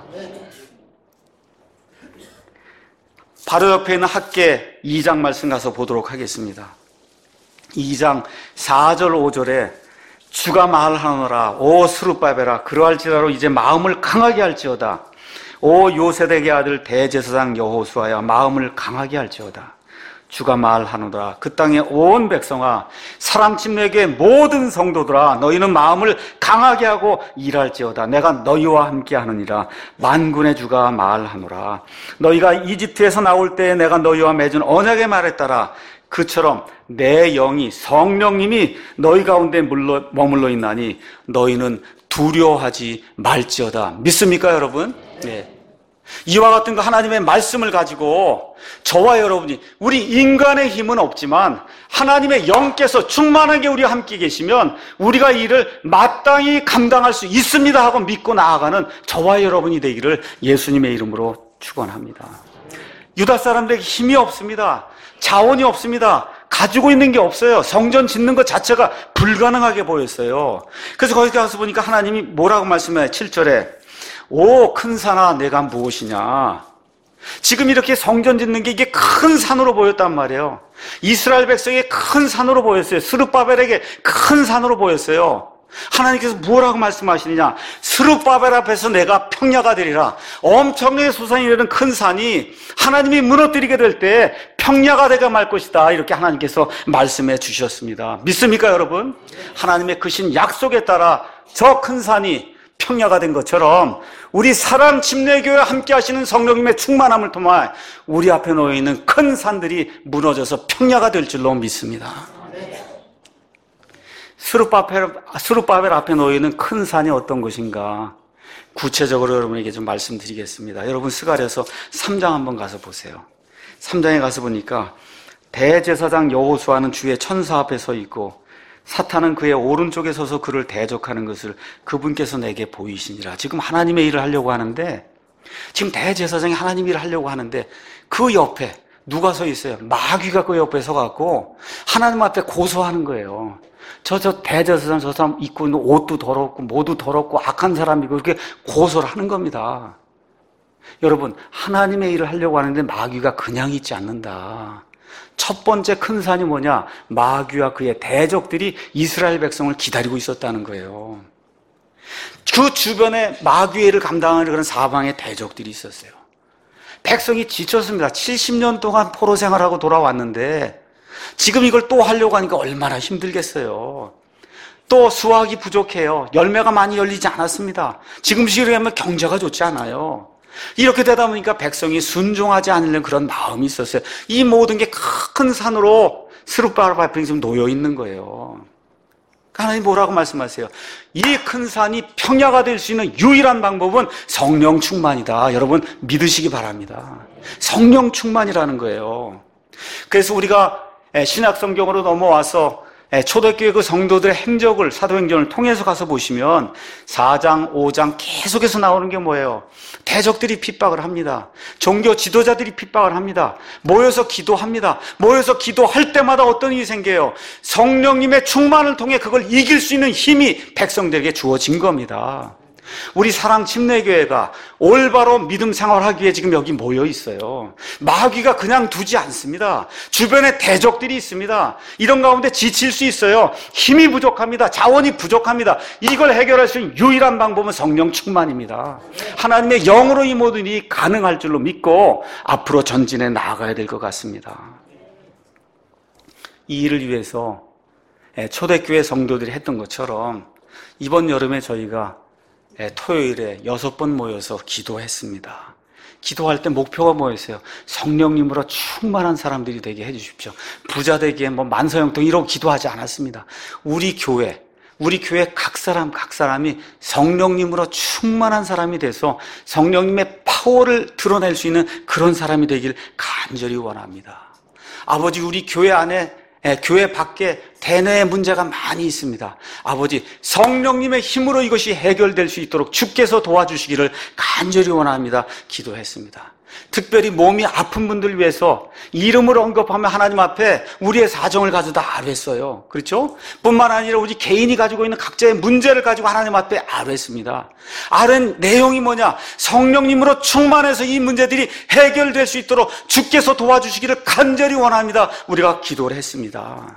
바로 옆에 있는 학개 이 장 말씀 가서 보도록 하겠습니다. 이 장 사 절 오 절에 주가 말하노라 오 스룹바벨아 그러할지라도 이제 마음을 강하게 할지어다. 오 요세덱의 아들 대제사장 여호수아야 마음을 강하게 할지어다. 주가 말하노라 그 땅의 온 백성아 사람 침례교의 모든 성도들아 너희는 마음을 강하게 하고 일할지어다. 내가 너희와 함께 하느니라. 만군의 주가 말하노라 너희가 이집트에서 나올 때에 내가 너희와 맺은 언약의 말에 따라 그처럼 내 영이 성령님이 너희 가운데 물러, 머물러 있나니 너희는 두려워하지 말지어다. 믿습니까, 여러분? 네. 이와 같은 그 하나님의 말씀을 가지고 저와 여러분이, 우리 인간의 힘은 없지만 하나님의 영께서 충만하게 우리와 함께 계시면 우리가 이 일을 마땅히 감당할 수 있습니다 하고 믿고 나아가는 저와 여러분이 되기를 예수님의 이름으로 축원합니다. 유다 사람들에게 힘이 없습니다. 자원이 없습니다. 가지고 있는 게 없어요. 성전 짓는 것 자체가 불가능하게 보였어요. 그래서 거기 가서 보니까 하나님이 뭐라고 말씀해요? 칠 절에 오 큰 산아 내가 무엇이냐. 지금 이렇게 성전 짓는 게 이게 큰 산으로 보였단 말이에요. 이스라엘 백성에게 큰 산으로 보였어요. 스룹바벨에게 큰 산으로 보였어요. 하나님께서 뭐라고 말씀하시느냐. 스룹바벨 앞에서 내가 평야가 되리라. 엄청나게 솟아나는 이런 큰 산이 하나님이 무너뜨리게 될 때 평야가 되가 말 것이다. 이렇게 하나님께서 말씀해 주셨습니다. 믿습니까, 여러분? 하나님의 크신 약속에 따라 저 큰 산이 평야가 된 것처럼 우리 사랑 침례교회와 함께 하시는 성령님의 충만함을 통해 우리 앞에 놓여 있는 큰 산들이 무너져서 평야가 될 줄로 믿습니다. 스룹바벨, 스룹바벨 앞에 놓여 있는 큰 산이 어떤 것인가? 구체적으로 여러분에게 좀 말씀드리겠습니다. 여러분 스가랴서 삼 장 한번 가서 보세요. 삼 장에 가서 보니까 대제사장 여호수아는 주의 천사 앞에 서 있고 사탄은 그의 오른쪽에 서서 그를 대적하는 것을 그분께서 내게 보이시니라. 지금 하나님의 일을 하려고 하는데, 지금 대제사장이 하나님 일을 하려고 하는데 그 옆에 누가 서 있어요? 마귀가 그 옆에 서갖고 하나님 앞에 고소하는 거예요. 저, 저 대제사장 저 사람 입고 있는 옷도 더럽고 모두 더럽고 악한 사람이고 이렇게 고소를 하는 겁니다. 여러분, 하나님의 일을 하려고 하는데 마귀가 그냥 있지 않는다. 첫 번째 큰 산이 뭐냐? 마귀와 그의 대적들이 이스라엘 백성을 기다리고 있었다는 거예요. 그 주변에 마귀의 일을 감당하는 그런 사방의 대적들이 있었어요. 백성이 지쳤습니다. 칠십 년 동안 포로 생활하고 돌아왔는데 지금 이걸 또 하려고 하니까 얼마나 힘들겠어요. 또 수확이 부족해요. 열매가 많이 열리지 않았습니다. 지금 시기로 하면 경제가 좋지 않아요. 이렇게 되다 보니까 백성이 순종하지 않으려는 그런 마음이 있었어요. 이 모든 게 큰 산으로 스룹바벨 앞에 지금 놓여 있는 거예요. 하나님 뭐라고 말씀하세요? 이 큰 산이 평야가 될 수 있는 유일한 방법은 성령 충만이다. 여러분 믿으시기 바랍니다. 성령 충만이라는 거예요. 그래서 우리가 신약 성경으로 넘어와서 초대교회 그 성도들의 행적을, 사도행전을 통해서 가서 보시면 사 장, 오 장 계속해서 나오는 게 뭐예요? 대적들이 핍박을 합니다. 종교 지도자들이 핍박을 합니다. 모여서 기도합니다. 모여서 기도할 때마다 어떤 일이 생겨요? 성령님의 충만을 통해 그걸 이길 수 있는 힘이 백성들에게 주어진 겁니다. 우리 사랑 침례교회가 올바로 믿음 생활하기 위해 지금 여기 모여 있어요. 마귀가 그냥 두지 않습니다. 주변에 대적들이 있습니다. 이런 가운데 지칠 수 있어요. 힘이 부족합니다. 자원이 부족합니다. 이걸 해결할 수 있는 유일한 방법은 성령 충만입니다. 하나님의 영으로 이 모든 일이 가능할 줄로 믿고 앞으로 전진해 나아가야 될 것 같습니다. 이 일을 위해서 초대교회 성도들이 했던 것처럼 이번 여름에 저희가 토요일에 여섯 번 모여서 기도했습니다. 기도할 때 목표가 뭐였어요? 성령님으로 충만한 사람들이 되게 해주십시오. 부자 되기에 뭐 만서영통 이러고 기도하지 않았습니다. 우리 교회, 우리 교회 각 사람 각 사람이 성령님으로 충만한 사람이 돼서 성령님의 파워를 드러낼 수 있는 그런 사람이 되길 간절히 원합니다. 아버지, 우리 교회 안에 예, 교회 밖에 대내의 문제가 많이 있습니다. 아버지, 성령님의 힘으로 이것이 해결될 수 있도록 주께서 도와주시기를 간절히 원합니다. 기도했습니다. 특별히 몸이 아픈 분들 위해서 이름을 언급하며 하나님 앞에 우리의 사정을 가져다 아뢰었어요. 그렇죠? 뿐만 아니라 우리 개인이 가지고 있는 각자의 문제를 가지고 하나님 앞에 아뢰었습니다. 아뢰는 내용이 뭐냐? 성령님으로 충만해서 이 문제들이 해결될 수 있도록 주께서 도와주시기를 간절히 원합니다. 우리가 기도를 했습니다.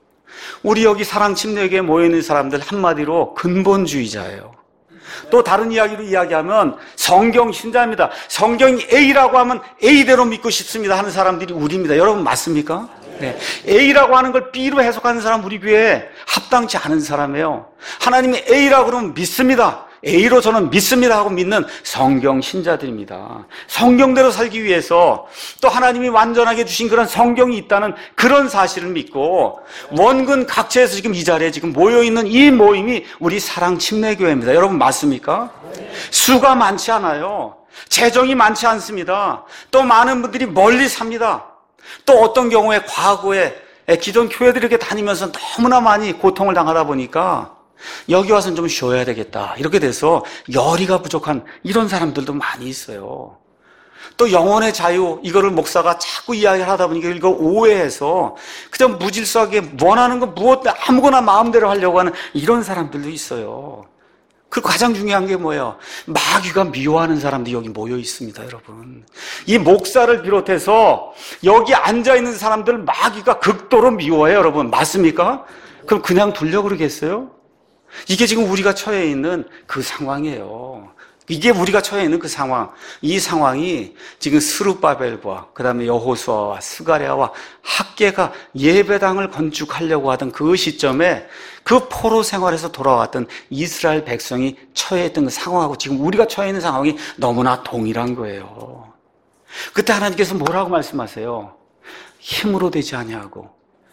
우리 여기 사랑 침례교회에 모여있는 사람들 한마디로 근본주의자예요. 또 다른 이야기로 이야기하면 성경 신자입니다. 성경이 A라고 하면 A대로 믿고 싶습니다 하는 사람들이 우리입니다. 여러분 맞습니까? 네. A라고 하는 걸 B로 해석하는 사람 우리 교회에 합당치 않은 사람이에요. 하나님이 A라고 그러면 믿습니다. A로 저는 믿습니다 하고 믿는 성경 신자들입니다. 성경대로 살기 위해서 또 하나님이 완전하게 주신 그런 성경이 있다는 그런 사실을 믿고 원근 각처에서 지금 이 자리에 지금 모여있는 이 모임이 우리 사랑 침례교회입니다. 여러분 맞습니까? 수가 많지 않아요. 재정이 많지 않습니다. 또 많은 분들이 멀리 삽니다. 또 어떤 경우에 과거에 기존 교회들 이렇게 다니면서 너무나 많이 고통을 당하다 보니까 여기 와서는 좀 쉬어야 되겠다 이렇게 돼서 열의가 부족한 이런 사람들도 많이 있어요. 또 영혼의 자유 이거를 목사가 자꾸 이야기를 하다 보니까 이걸 오해해서 그냥 무질서하게 원하는 거 무엇 아무거나 마음대로 하려고 하는 이런 사람들도 있어요. 그 가장 중요한 게 뭐예요? 마귀가 미워하는 사람들이 여기 모여 있습니다, 여러분. 이 목사를 비롯해서 여기 앉아있는 사람들 마귀가 극도로 미워해요, 여러분. 맞습니까? 그럼 그냥 두려고 그러겠어요? 이게 지금 우리가 처해 있는 그 상황이에요. 이게 우리가 처해 있는 그 상황. 이 상황이 지금 스룹바벨과 그 다음에 여호수아와 스가랴와 학개가 예배당을 건축하려고 하던 그 시점에 그 포로 생활에서 돌아왔던 이스라엘 백성이 처해 있던 그 상황하고 지금 우리가 처해 있는 상황이 너무나 동일한 거예요. 그때 하나님께서 뭐라고 말씀하세요? 힘으로 되지 아니하고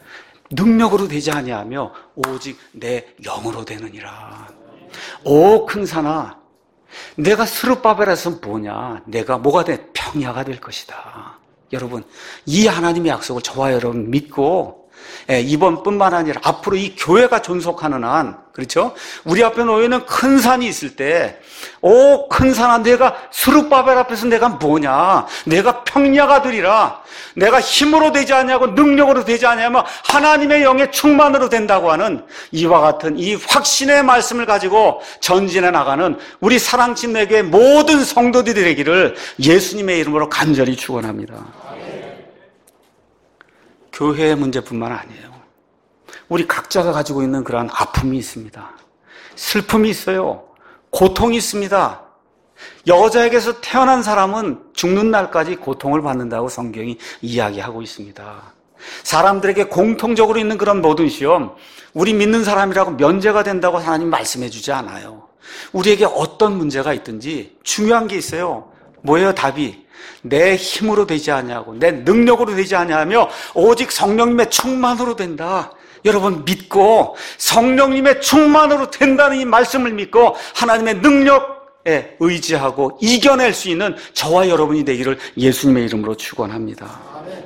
능력으로 되지 아니하며 오직 내 영으로 되느니라. 오 큰 산아, 내가 스룹바벨에서 뭐냐? 내가 뭐가 돼? 평야가 될 것이다. 여러분, 이 하나님의 약속을 저와 여러분 믿고 이번뿐만 아니라 앞으로 이 교회가 존속하는 한, 그렇죠? 우리 앞에 놓여있는 큰 산이 있을 때, 오, 큰 산아, 내가 스룹바벨 앞에서 내가 뭐냐? 내가 평야가 되리라. 내가 힘으로 되지 않냐고 능력으로 되지 않냐면 하나님의 영의 충만으로 된다고 하는 이와 같은 이 확신의 말씀을 가지고 전진해 나가는 우리 사랑침례교회 모든 성도들이 되기를 예수님의 이름으로 간절히 축원합니다. 교회의 문제뿐만 아니에요. 우리 각자가 가지고 있는 그러한 아픔이 있습니다. 슬픔이 있어요. 고통이 있습니다. 여자에게서 태어난 사람은 죽는 날까지 고통을 받는다고 성경이 이야기하고 있습니다. 사람들에게 공통적으로 있는 그런 모든 시험, 우리 믿는 사람이라고 면제가 된다고 하나님 말씀해 주지 않아요. 우리에게 어떤 문제가 있든지 중요한 게 있어요. 뭐예요, 답이? 내 힘으로 되지 아니하고 내 능력으로 되지 아니하며 오직 성령님의 충만으로 된다. 여러분 믿고 성령님의 충만으로 된다는 이 말씀을 믿고 하나님의 능력에 의지하고 이겨낼 수 있는 저와 여러분이 되기를 예수님의 이름으로 축원합니다.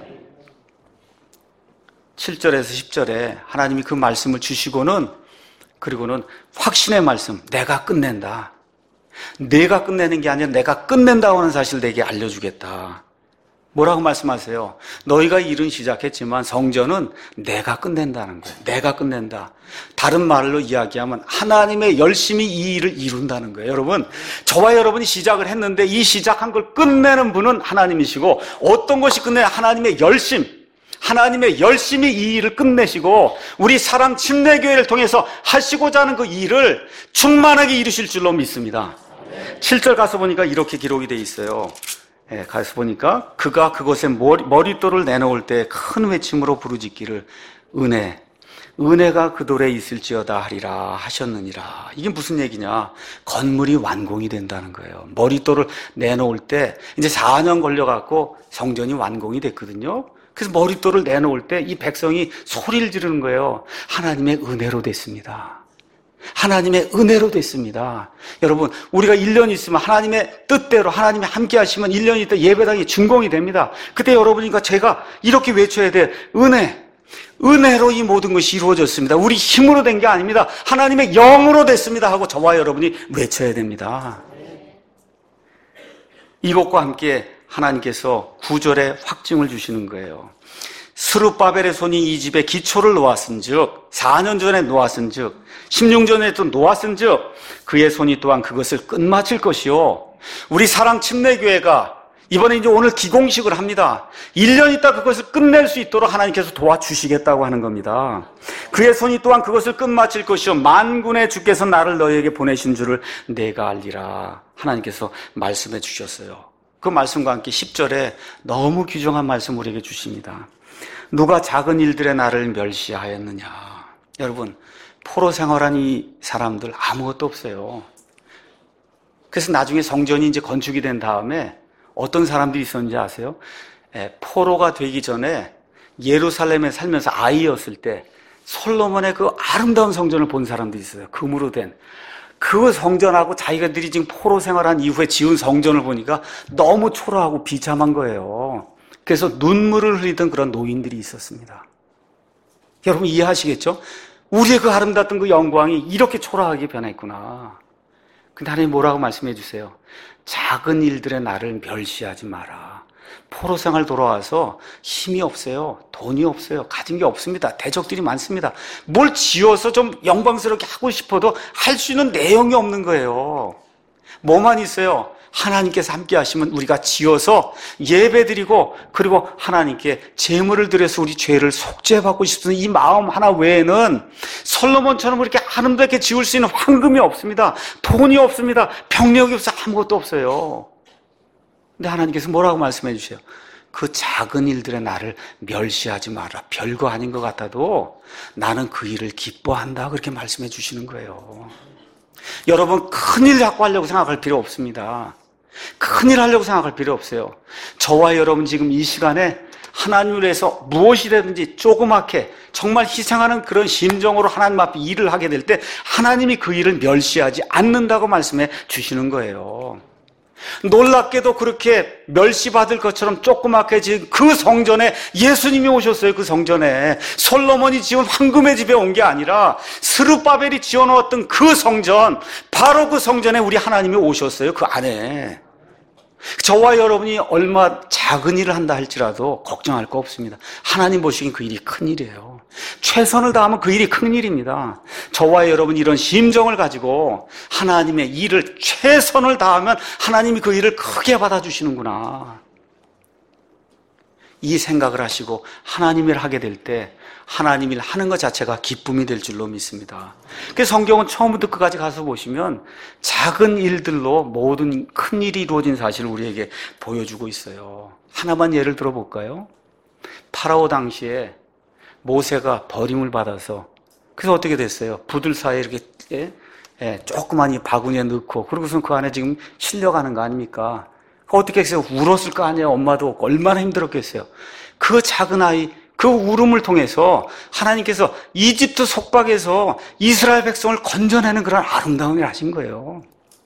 칠 절에서 십 절에 하나님이 그 말씀을 주시고는 그리고는 확신의 말씀, 내가 끝낸다. 내가 끝내는 게 아니라 내가 끝낸다고 하는 사실을 내게 알려주겠다. 뭐라고 말씀하세요? 너희가 일은 시작했지만 성전은 내가 끝낸다는 거예요. 내가 끝낸다. 다른 말로 이야기하면 하나님의 열심히 이 일을 이룬다는 거예요. 여러분, 저와 여러분이 시작을 했는데 이 시작한 걸 끝내는 분은 하나님이시고 어떤 것이 끝내냐? 하나님의 열심. 하나님의 열심히 이 일을 끝내시고 우리 사랑 침례교회를 통해서 하시고자 하는 그 일을 충만하게 이루실 줄로 믿습니다. 칠 절 가서 보니까 이렇게 기록이 돼 있어요. 예, 가서 보니까 그가 그곳에 머리, 머릿돌을 내놓을 때 큰 외침으로 부르짖기를 은혜, 은혜가 그 돌에 있을지어다 하리라 하셨느니라. 이게 무슨 얘기냐? 건물이 완공이 된다는 거예요. 머릿돌을 내놓을 때 이제 사 년 걸려갖고 성전이 완공이 됐거든요. 그래서 머릿돌을 내놓을 때 이 백성이 소리를 지르는 거예요. 하나님의 은혜로 됐습니다. 하나님의 은혜로 됐습니다. 여러분, 우리가 일 년 있으면 하나님의 뜻대로 하나님이 함께 하시면 일 년 있다 예배당이 준공이 됩니다. 그때 여러분이니까 제가 이렇게 외쳐야 돼. 은혜. 은혜로 이 모든 것이 이루어졌습니다. 우리 힘으로 된 게 아닙니다. 하나님의 영으로 됐습니다 하고 저와 여러분이 외쳐야 됩니다. 이것과 함께 하나님께서 구 절에 확증을 주시는 거예요. 스룹바벨의 손이 이 집에 기초를 놓았은즉 사 년 전에 놓았은즉 십육 년 전에 또 놓았은즉 그의 손이 또한 그것을 끝마칠 것이요. 우리 사랑 침례교회가 이번에 이제 오늘 기공식을 합니다. 일 년 있다 그것을 끝낼 수 있도록 하나님께서 도와주시겠다고 하는 겁니다. 그의 손이 또한 그것을 끝마칠 것이요 만군의 주께서 나를 너희에게 보내신 줄을 내가 알리라. 하나님께서 말씀해 주셨어요. 그 말씀과 함께 십 절에 너무 귀중한 말씀 우리에게 주십니다. 누가 작은 일들의 나를 멸시하였느냐. 여러분, 포로 생활한 이 사람들 아무것도 없어요. 그래서 나중에 성전이 이제 건축이 된 다음에 어떤 사람들이 있었는지 아세요? 예, 포로가 되기 전에 예루살렘에 살면서 아이였을 때 솔로몬의 그 아름다운 성전을 본 사람들이 있어요. 금으로 된. 그 성전하고 자기들이 지금 포로 생활한 이후에 지은 성전을 보니까 너무 초라하고 비참한 거예요. 그래서 눈물을 흘리던 그런 노인들이 있었습니다. 여러분 이해하시겠죠? 우리의 그 아름답던 그 영광이 이렇게 초라하게 변했구나. 근데 하나님 뭐라고 말씀해 주세요? 작은 일들의 나를 멸시하지 마라. 포로 생활 돌아와서 힘이 없어요. 돈이 없어요. 가진 게 없습니다. 대적들이 많습니다. 뭘 지어서 좀 영광스럽게 하고 싶어도 할 수 있는 내용이 없는 거예요. 뭐만 있어요? 하나님께서 함께 하시면 우리가 지어서 예배드리고 그리고 하나님께 제물을 드려서 우리 죄를 속죄받고 싶은 이 마음 하나 외에는 솔로몬처럼 그렇게 아름답게 지을 수 있는 황금이 없습니다. 돈이 없습니다. 병력이 없어 아무것도 없어요. 근데 하나님께서 뭐라고 말씀해 주세요? 그 작은 일들의 나를 멸시하지 마라. 별거 아닌 것 같아도 나는 그 일을 기뻐한다. 그렇게 말씀해 주시는 거예요. 여러분 큰일 자꾸 하려고 생각할 필요 없습니다. 큰일 하려고 생각할 필요 없어요. 저와 여러분 지금 이 시간에 하나님을 위해서 무엇이든지 조그맣게 정말 희생하는 그런 심정으로 하나님 앞에 일을 하게 될 때 하나님이 그 일을 멸시하지 않는다고 말씀해 주시는 거예요. 놀랍게도 그렇게 멸시받을 것처럼 조그맣게 지은 그 성전에 예수님이 오셨어요. 그 성전에 솔로몬이 지은 황금의 집에 온 게 아니라 스룹바벨이 지어놓았던 그 성전, 바로 그 성전에 우리 하나님이 오셨어요. 그 안에 저와 여러분이 얼마 작은 일을 한다 할지라도 걱정할 거 없습니다. 하나님 보시기엔 그 일이 큰 일이에요. 최선을 다하면 그 일이 큰 일입니다. 저와 여러분이 이런 심정을 가지고 하나님의 일을 최선을 다하면 하나님이 그 일을 크게 받아주시는구나. 이 생각을 하시고 하나님 일을 하게 될 때 하나님 일 하는 것 자체가 기쁨이 될 줄로 믿습니다. 그래서 성경은 처음부터 끝까지 가서 보시면 작은 일들로 모든 큰 일이 이루어진 사실을 우리에게 보여주고 있어요. 하나만 예를 들어볼까요? 파라오 당시에 모세가 버림을 받아서 그래서 어떻게 됐어요? 부들 사이에 이렇게 예? 예, 조그만 이 바구니에 넣고 그러고서 그 안에 지금 실려가는 거 아닙니까? 어떻게 했어요? 울었을 거 아니에요? 엄마도 얼마나 힘들었겠어요? 그 작은 아이, 그 울음을 통해서 하나님께서 이집트 속박에서 이스라엘 백성을 건져내는 그런 아름다운 일을 하신 거예요.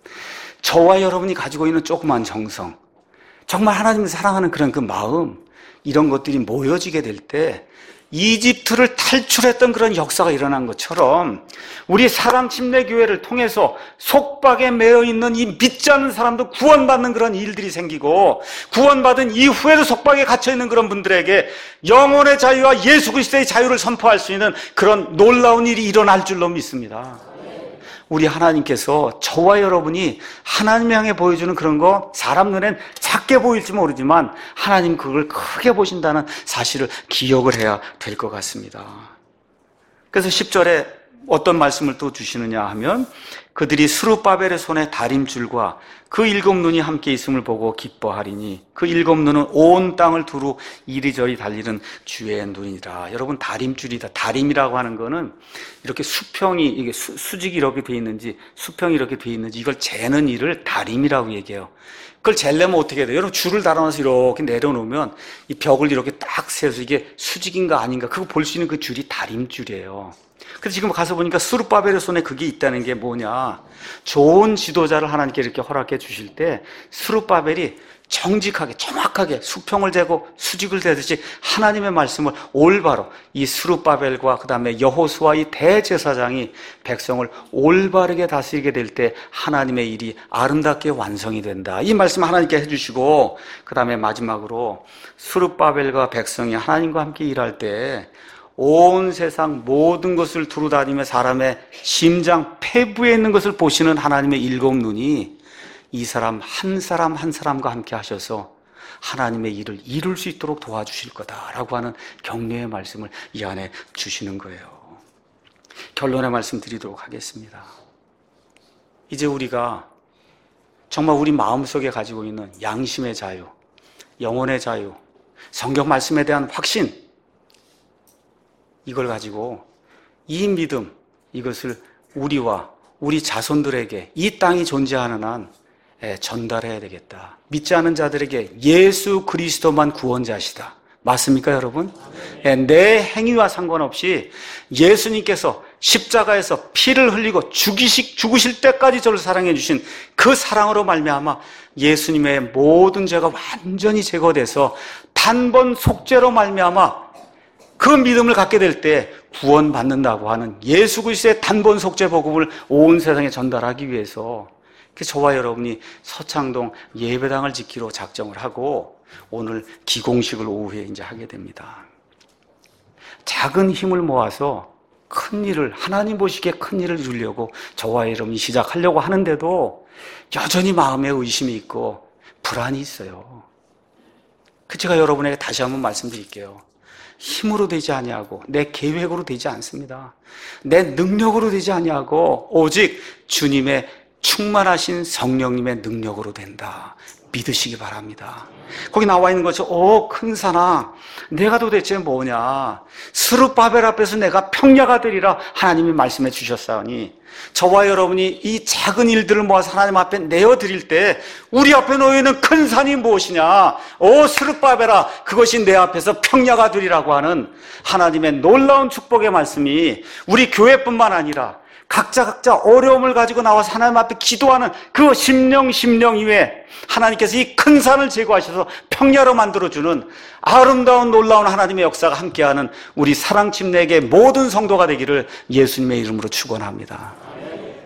저와 여러분이 가지고 있는 조그만 정성, 정말 하나님을 사랑하는 그런 그 마음, 이런 것들이 모여지게 될 때 이집트를 탈출했던 그런 역사가 일어난 것처럼 우리 사랑침례교회를 통해서 속박에 매여 있는 이 믿지 않는 사람도 구원받는 그런 일들이 생기고 구원받은 이후에도 속박에 갇혀있는 그런 분들에게 영혼의 자유와 예수 그리스도의 자유를 선포할 수 있는 그런 놀라운 일이 일어날 줄로 믿습니다. 우리 하나님께서 저와 여러분이 하나님 향해 보여주는 그런 거 사람 눈엔 작게 보일지 모르지만 하나님 그걸 크게 보신다는 사실을 기억을 해야 될 것 같습니다. 그래서 십 절에 어떤 말씀을 또 주시느냐 하면 그들이 스룹바벨의 손에 다림줄과 그 일곱 눈이 함께 있음을 보고 기뻐하리니 그 일곱 눈은 온 땅을 두루 이리저리 달리는 주의 눈이라. 여러분 다림줄이다. 다림이라고 하는 거는 이렇게 수평이 이게 수, 수직이 이렇게 돼 있는지 수평이 이렇게 돼 있는지 이걸 재는 일을 다림이라고 얘기해요. 그걸 재려면 어떻게 돼요? 여러분 줄을 달아놔서 이렇게 내려놓으면 이 벽을 이렇게 딱 세워서 이게 수직인가 아닌가 그거 볼 수 있는 그 줄이 다림줄이에요. 그래서 지금 가서 보니까 스룹바벨의 손에 그게 있다는 게 뭐냐? 좋은 지도자를 하나님께 이렇게 허락해 주실 때 스룹바벨이 정직하게 정확하게 수평을 재고 수직을 재듯이 하나님의 말씀을 올바로 이 스룹바벨과 그 다음에 여호수아 이 대제사장이 백성을 올바르게 다스리게 될 때 하나님의 일이 아름답게 완성이 된다. 이 말씀 하나님께 해주시고 그 다음에 마지막으로 스룹바벨과 백성이 하나님과 함께 일할 때 온 세상 모든 것을 두루다니며 사람의 심장 폐부에 있는 것을 보시는 하나님의 일곱 눈이 이 사람 한 사람 한 사람과 함께 하셔서 하나님의 일을 이룰 수 있도록 도와주실 거다라고 하는 격려의 말씀을 이 안에 주시는 거예요. 결론의 말씀 드리도록 하겠습니다. 이제 우리가 정말 우리 마음속에 가지고 있는 양심의 자유, 영혼의 자유, 성경 말씀에 대한 확신, 이걸 가지고 이 믿음, 이것을 우리와 우리 자손들에게 이 땅이 존재하는 한 전달해야 되겠다. 믿지 않은 자들에게 예수 그리스도만 구원자시다. 맞습니까, 여러분? 내 행위와 상관없이 예수님께서 십자가에서 피를 흘리고 죽이시, 죽으실 때까지 저를 사랑해 주신 그 사랑으로 말미암아 예수님의 모든 죄가 완전히 제거돼서 단번 속죄로 말미암아 그 믿음을 갖게 될 때 구원받는다고 하는 예수 그리스도의 단번 속죄 복음을 온 세상에 전달하기 위해서 저와 여러분이 서창동 예배당을 짓기로 작정을 하고 오늘 기공식을 오후에 이제 하게 됩니다. 작은 힘을 모아서 큰 일을, 하나님 보시기에 큰 일을 이루려고 저와 여러분이 시작하려고 하는데도 여전히 마음에 의심이 있고 불안이 있어요. 그 제가 여러분에게 다시 한번 말씀드릴게요. 힘으로 되지 아니하고 내 계획으로 되지 않습니다. 내 능력으로 되지 아니하고 오직 주님의 충만하신 성령님의 능력으로 된다. 믿으시기 바랍니다. 거기 나와 있는 것처럼 오 큰 산아 내가 도대체 뭐냐 스룹바벨 앞에서 내가 평야가 되리라 하나님이 말씀해 주셨사오니 저와 여러분이 이 작은 일들을 모아서 하나님 앞에 내어드릴 때 우리 앞에 놓여있는 큰 산이 무엇이냐 오 스룹바벨아 그것이 내 앞에서 평야가 되리라고 하는 하나님의 놀라운 축복의 말씀이 우리 교회뿐만 아니라 각자 각자 어려움을 가지고 나와서 하나님 앞에 기도하는 그 심령 심령 이외에 하나님께서 이 큰 산을 제거하셔서 평야로 만들어주는 아름다운 놀라운 하나님의 역사가 함께하는 우리 사랑침례의 모든 성도가 되기를 예수님의 이름으로 축원합니다.